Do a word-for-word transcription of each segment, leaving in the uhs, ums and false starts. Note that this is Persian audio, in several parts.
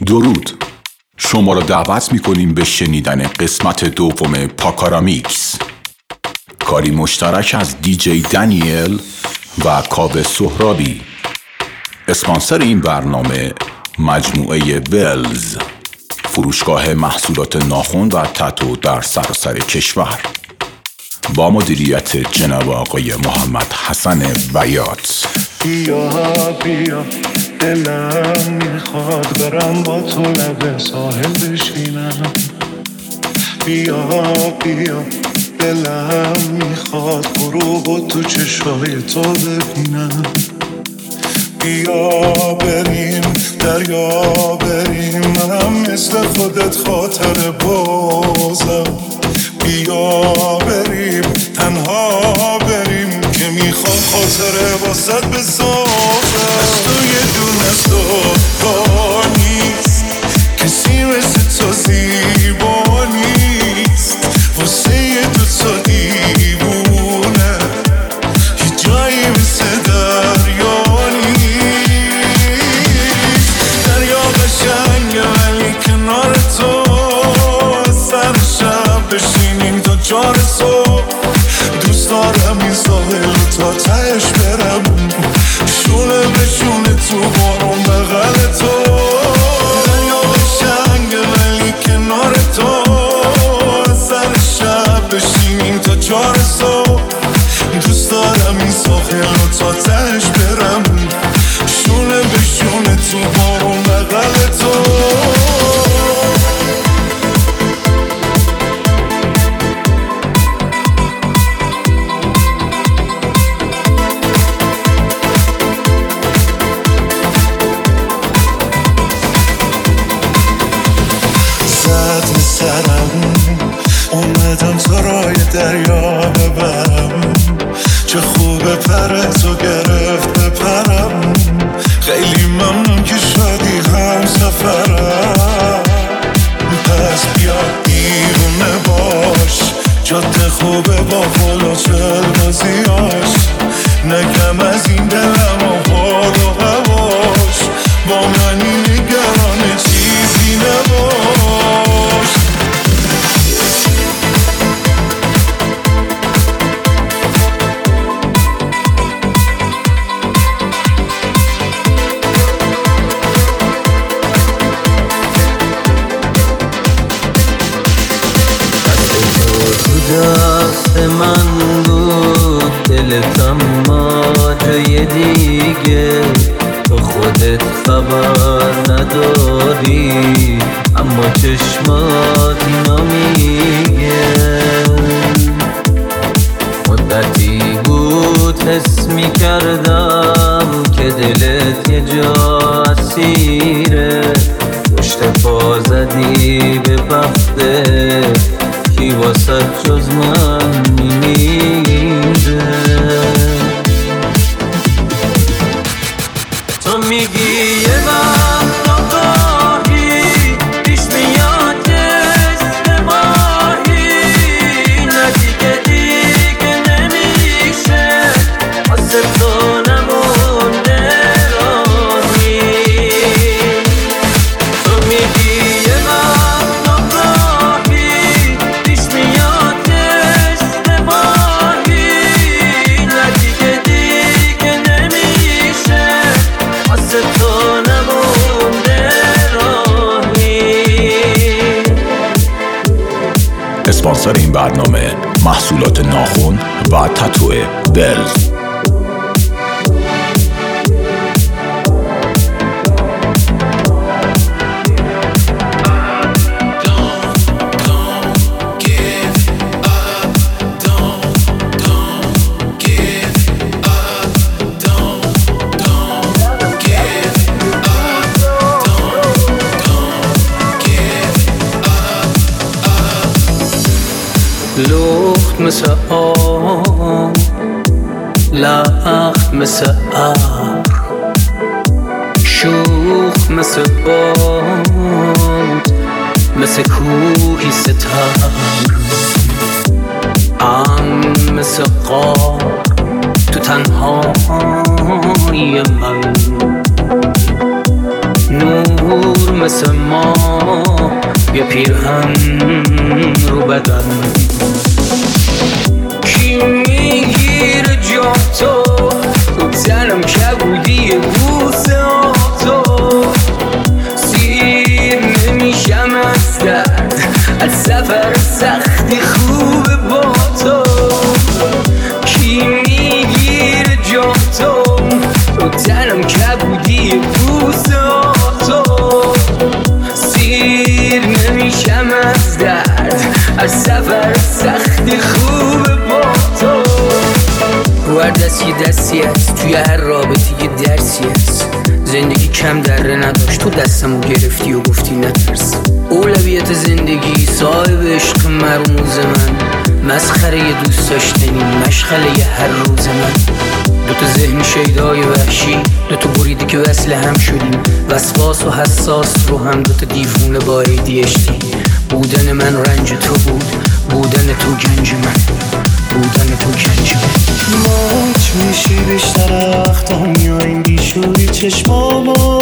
درود. شما را دعوت می‌کنیم به شنیدن قسمت دوم پاکارامیکس، کاری مشترک از دیجی دانیل و کاوه سهرابی. اسپانسر این برنامه مجموعه ولز، فروشگاه محصولات ناخن و تتو در سراسر کشور، با مدیریت جناب آقای محمد حسن بیات. بیا بیا دلم میخواد برم با تو لب ساحل بشینم. بیا بیا دلم میخواد غروب و تو چشای تو ببینم. بیا بریم دریا بریم، منم مثل خودت خاطر بازم. بیا بریم تنها بریم که میخوام خاطره واسط بسازم. از تو یه دونه زیبا نیست، کسی مثل تو زیبا نیست. واسه یه دو تا دیوونه یه جایی مثل دریا نیست. دریا قشنگه ولی کنار تو سر شب بشینیم تا چهار صبح. دوست دارم این ساحل تا تهش برم، شونه به شونه تو بارون بغل تو. دریا قشنگه ولی کنار تو سر شب بشینیم تا چهار صبح. دوست دارم این ساحل تا تهش برم، شونه به شونه تو بارون بغل تو. اومدم تو رای دریا ببرم، چه خوبه پر تو گرفت بپرم. خیلی ممنون که شدی هم سفرم. پس بیا دیوونه باش، جاده خوبه با فلوچل بازیاش. نگم از این دلم و حال و هواش، با منی نگران چیزی نباش. دست من بود دلت اما جای دیگه، تو خودت خبر نداری اما چشمات اینا میگه. مدتی بود حس میکردم که دلت یه جا اسیره. پشت پا زدی به بخته کی واسه جز من میمیره. تو میگی یه وقت آقایی پیش میاد جسم ماهی، نه دیگه دیگه نمیشه واسه تو نمونده راهی. تو میگی یه وقت آقایی پیش میاد جسم ماهی، نه دیگه دیگه نمیشه واسه تو نمونده راهی. اسپانسر این برنامه محصولات ناخن و تتو ولز. لخت مثل آب، لخت مثل ابر، شوخ مثل باد، مثل کوهی ستر، ام مثل قاب تو تنهای من. نور نور مثل ما یه پیرهن رو بدن کی میگیره جا تو تو تنم کبودی بوسه ها تو سیر نمیشم از درد از سفر سختی خوبه با تو کی میگیره جا تو تو تنم کبودی بوسه ها تو سیر نمیشم از درد از سفر سختی خوبه با تو رو هر دستی دستی هست توی هر رابطه یه درسی هست زندگی کم دره نداشت تو دستمو گرفتی و گفتی نترس اولویت زندگی صاحب عشق مرموز من مسخره یه دوست داشتنی مشغله یه هر روز من دوتا ذهن شیدای وحشی دوتا بریده که وصل هم شدیم وسواس و حساس رو هم دوتا دیوونه با ای دی اچ دی بودن من رنج تو بود بودن تو گنج من بودن تو گنج من ماچ میشی بیشتر وقتا میاییم بیشوری چشمامو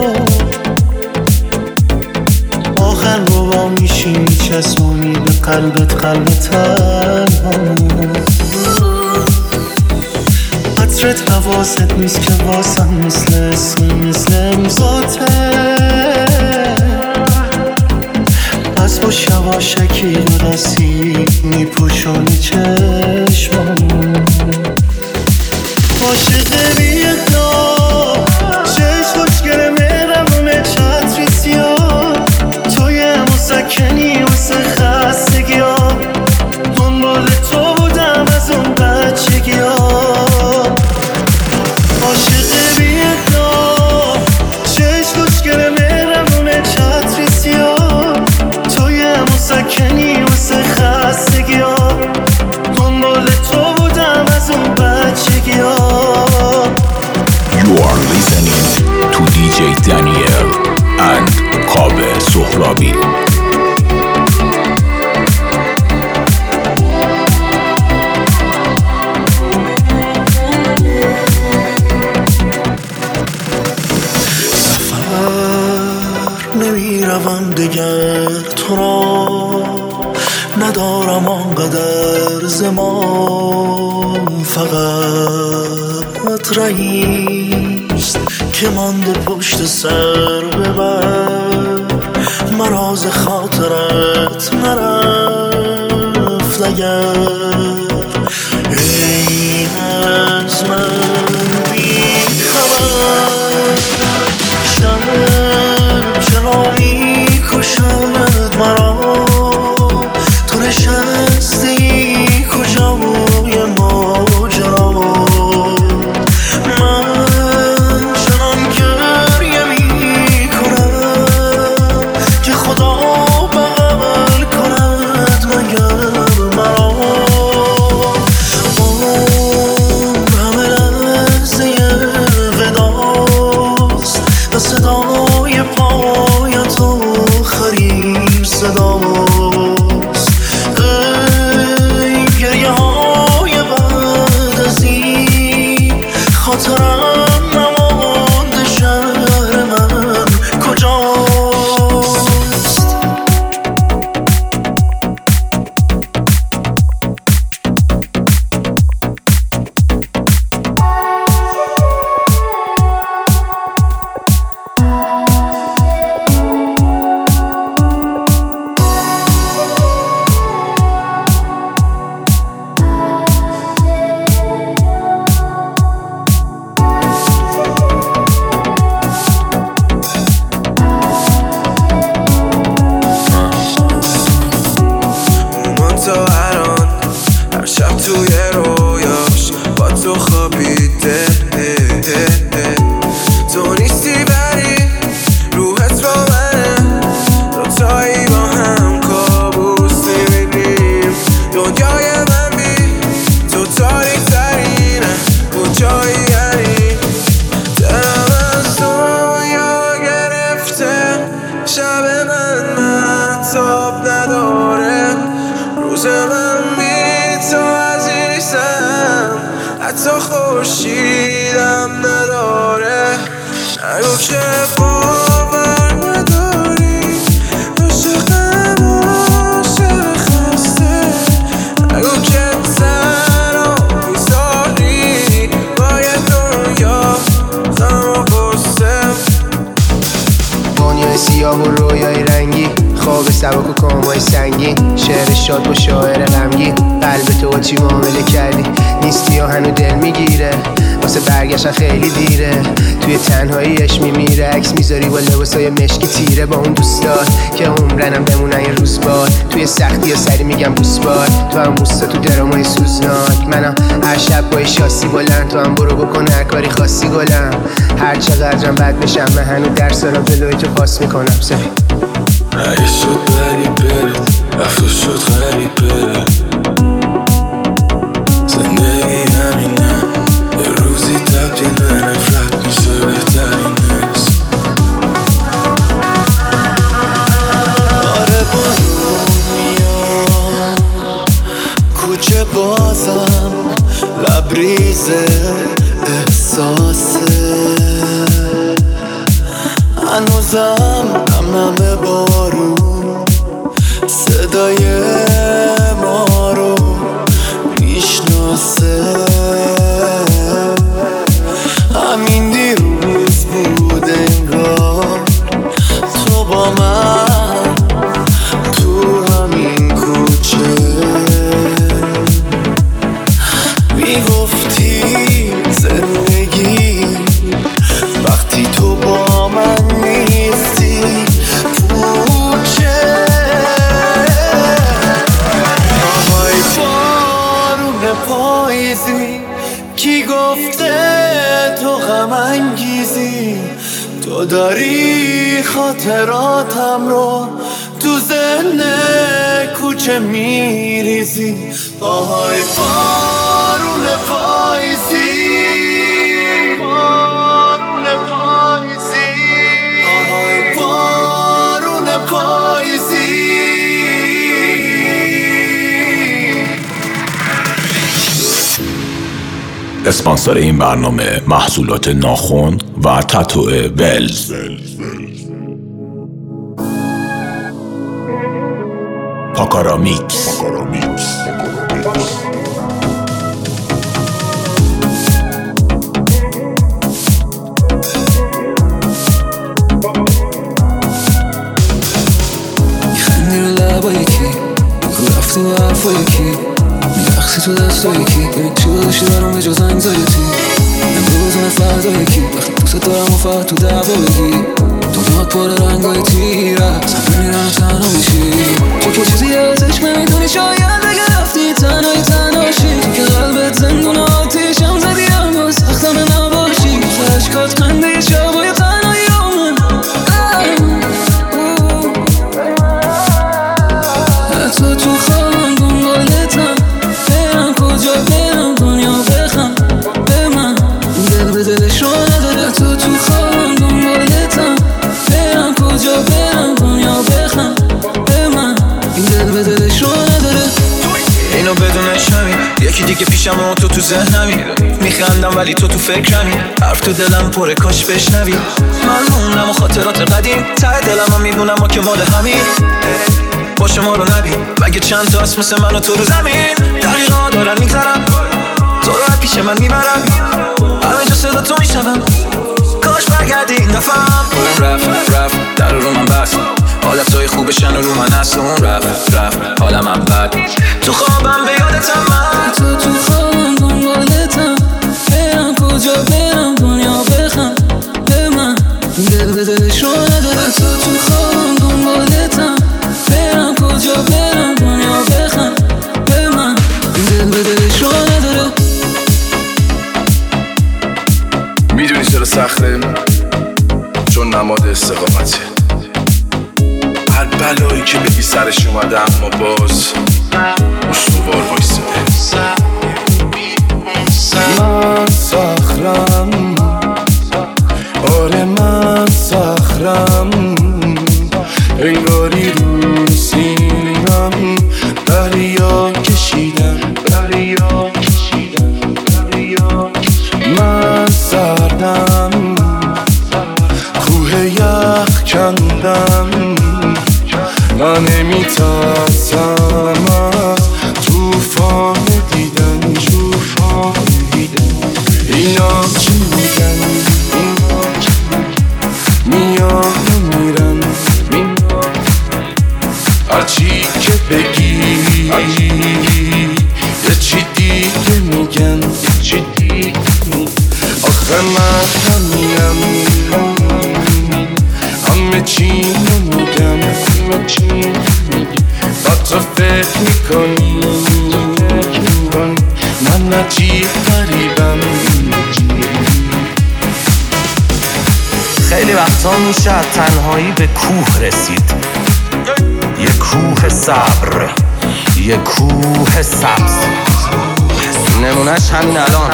آخر رو با میشی میچسبونی به قلبت قلب تنها عطرت حواست نیست که واسم مثل اسم مثل امضاته از با شواشکی برسی میپوشونی چشمم عاشق بیتا چشم خوشگره مهرمونه چتری سیاه توی مسکنی واسه خستگی ها دنبال تو بودم از اون بچگی ها عاشق بیتا چشم خوشگره مهرمونه چتری سیاه توی مسکنی واسه خستگی ها دنبال تو بودم از اون بچگی ها You are listening to دی جی Daniel and کاوه سهرابی. نمیروم دگر تو را ندارم آنقدر زمان فقط رهیست که مانده پشت سر ببر مراز خاطرت نرفت اگر ای از من بی خبر چرا می کشد مرا تو نشستی کجای ماجرا من چنان گریه می کنم که خدا بغل کند مگر مرا اون همه لحظه وداست و صدای پایت آخرین صداست ای گریه های بعد از این خاطرم نمانده شهر من کجاست حتی خورشیدم نداره نگو که باور چشمای سیاه و رویای رنگی، خواب سبک و کامای سنگین، شعر شاد با شاعر غمگین. قلب تو با چی معامله کردی؟ نیستی یا هنو دل میگیره، واسه برگشتن خیلی دیره. توی تنهاییش میمیره، عکس میذاری با لباسای مشکی تیره. با اون دوستات که عمرنم بمونن یه روز باد، توی سختی یا سری میگم بوس باد. تو هم بوستا تو درامای سوزناک، منم هر شب با شاسی بلند. تو هم برو بکن هر کاری خاصی گلم، هر چقدرم بد بشم من هنو درس دارم جلوی تو پاس میکنم. سفید اگه شد بری بره، رفت و شد غریب بره. زندگی همینه، یه روزی تبدیل به نفرت میشه بهترین نیست. آره بارون میاد کوچه بازم، لبریزه احساسه. هنوزم نم نم بارون صدای ما رو میشناسه. همین دیروز بود انگار تو با من تو همین کوچه میگفتی زندگی وقتی تو با من نیستی پوچه. آهای بارون پاییزی، کی گفته تو غم انگیزی؟ تو داری خاطراتم رو تو ذهن کوچه میریزی. آهای بارون پاییزی، بارون پاییزی، آهای بارون پاییزی. اسپانسر این برنامه محصولات ناخن و تتو ولز. پاکارا میکس. میخندی رو لبایی کی بگو رفتی و حرفایی کی میرخصی تو دستایی کی ببین چی داشتی برام به جز انگزایتی. امروز اون فردایی کی وقتی دوست دارم و فقط تو دعوا بگی. دنیات پر رنگای تیره اصلا میرم تنها میشی. تو که چیزی ازش نمیدونی، شاید اگه رفتی تنهایی تنهاشی. تو که قلبت زندون آتیشم زدی اما سختم نباشی. خشکات خنده شبای تنهایی آمن حتی تو خوابم دنبالتم، برم کجا برم دنیا بخم به من دل به دلش رو نداره. حتی تو خوابم دنبالتم، برم کجا برم دنیا بخم به من این دل به دلش رو نداره. اینو بدونش همین یکی دیگه پیشم و تو تو ذهنمی. میخندم ولی تو تو فکرمی، حرف تو دلم پره کاش بشنوی. من موندم و خاطرات قدیم ته دلم هم میدونم ما که مال همین. باشه ما رو نبین مگه چند تا هست مثل من و تو رو زمین. دقیقا دارن میگذرم تو رو پیش من میبرم، همه جا صدا تو میشنم. کاش برگردی این دفعم. اون رفت رفت در رو من بست، حالتهای خوبشن و رو من هست. اون رفت رفت حالم هم بد، تو خوابم به یادتم من. تو تو خوابم دنبالتم، برم کجا برم دنیا بخم به من دل به دلش رو نداره. تو تو خوابم دنبالتم، برم کجا برم دنیا بخم به من دل به دلش رو نداره. میدونی چرا سخته؟ چون نماد استقامته. هر بلایی که بگی سرش اومده اما باز استوار وایساده. من صخرم، آره من صخرم، انگاری رو سینم دریا کشیدم، دریا کشیدم، دریا کشیدم. من سردم، کوه یخ کندم، من نمیترسم از توفان دیدن، توفان دیدن. اینا چی میگن؟ اینا چی میگن؟ میان و میرن میشه تنهایی به کوه رسید، یه کوه صبر، یه کوه سبز. نمونهش همین الان.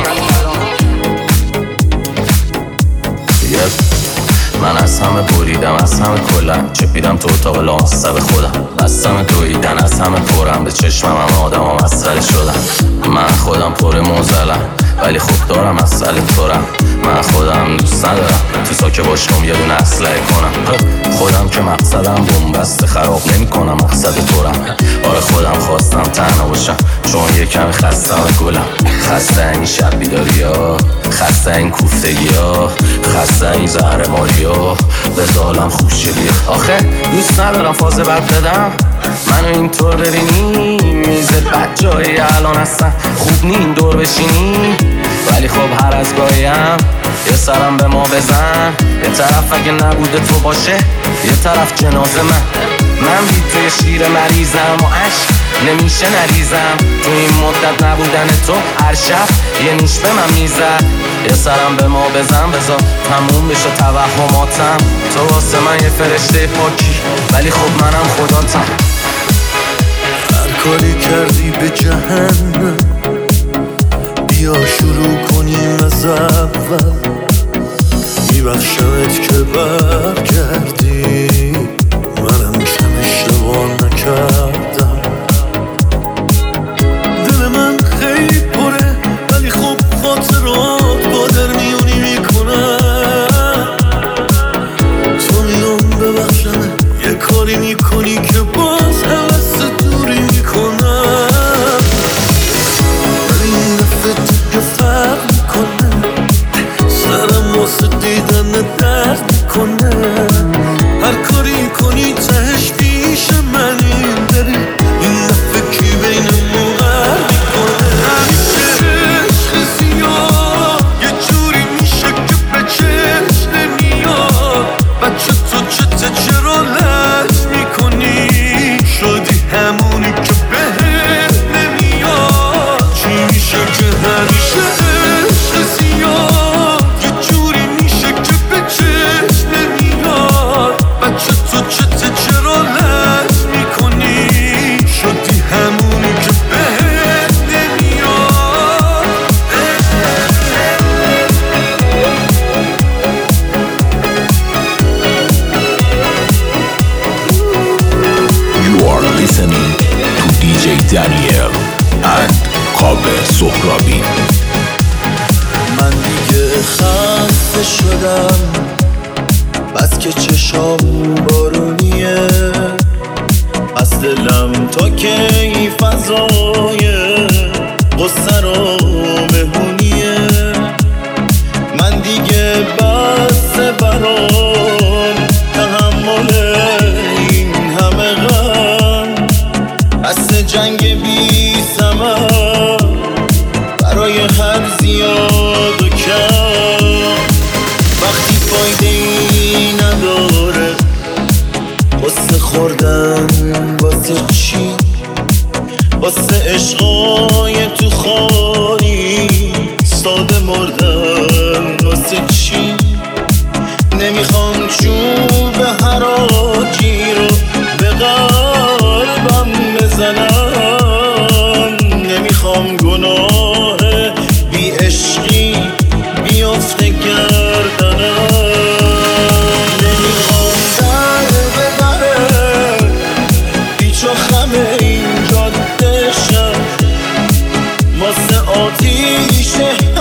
من از همه بریدم، از همه کلم چپیدم تو اتاق لامصب خودم، از همه دویدن، از همه پرم به چشمم هم آدم هم مسئله شدم. من خودم پر موزلم ولی خوب دارم مسئله تورم. من خودم دوست ندارم تو ساکه باشم یه دونه اسلحه کنم. خودم که مقصدم بومبسته خراب نمی کنم، مقصد تورم. آره خودم خواستم تنها باشم چون یه کمی خستم گلم. خسته این شب بیداری ها، خسته این کوفتگی ها، خسته این زهر ماری ها، به ظالم خوشه بیا. آخه دوست ندارم فاز بد بدم، منو اینطور ببینی میزه بد جایی الان هستن خوب نی این دور بشینی. ولی خب هر از گاهیم یه سرم به ما بزن، یه طرف اگه نبوده تو باشه یه طرف جنازه من. من بی توی شیر مریضم و عشق نمیشه نریزم، تو این مدت نبودن تو هر شب یه نیش به من میزد. یه سرم به ما بزن بذار تموم بشه توهماتم، تو واسه من یه فرشته پاکی ولی خب منم خداتم. هر کاری کردی به جهنم بیا شروع کنیم از اول، میبخشمت که برگردی، منم کم اشتباه نکردم. دل من خیلی پره ولی خب خاطرات با در میونی میکنم. تو میام ببخشمه یه کاری میکنی که باز حوث دوری میکنم، ولی این دفعه دیگه فرق میکنه، سرم واسه دیدن درد میکنه. هر کاری کنی تهش پیش منی، ببین این دفعه کی بینمون غر میکنه. همیشه عشق زیاد یه جوری میشه که به چشم نمیاد. بچه تو چته چرا لج میکنی، شدی همونی که بهت نمیاد. چی میشه که همیشه عشق زیاد یه جوری میشه که به چشم نمیاد. بچه تو چته چرا لج میکنی، شدی همونی که بهت نمیاد. You are listening to دی جی Daniel and کاوه سهرابی. من دیگه خسته شدم بس که چشام بارونیه، از دلم تا کی فضای قصه رو مهمونیه. من دیگه بس برام تحمل این همه غم، بس جنگ بی ثمر برای هر زیاد و کم. وقتی فایده ای نداره واسه خوردن واسه چی، واسه عشقای تو خالی ساده مردن واسه چی. نمیخوام چوب حراجی رو به قلبم بزنم، نمیخوام گناه بی عشقی بیافته گردنم. نمیخوام در به دره بیچ و خم این جاده شم، واسه آتیشه